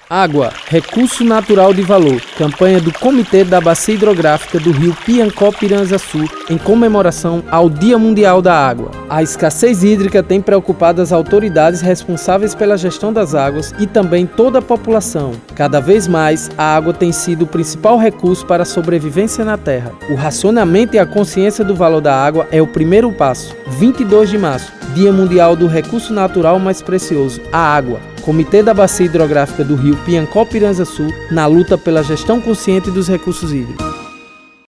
Água, recurso natural de valor. Campanha do Comitê da Bacia Hidrográfica do Rio Piancó-Piranhaçu em comemoração ao Dia Mundial da Água. A escassez hídrica tem preocupado as autoridades responsáveis pela gestão das águas e também toda a população. Cada vez mais, a água tem sido o principal recurso para a sobrevivência na Terra. O racionamento e a consciência do valor da água é o primeiro passo. 22 de março, Dia Mundial do Recurso Natural mais Precioso, a água. Comitê da Bacia Hidrográfica do Rio Piancó-Piranhaçu na luta pela gestão consciente dos recursos hídricos.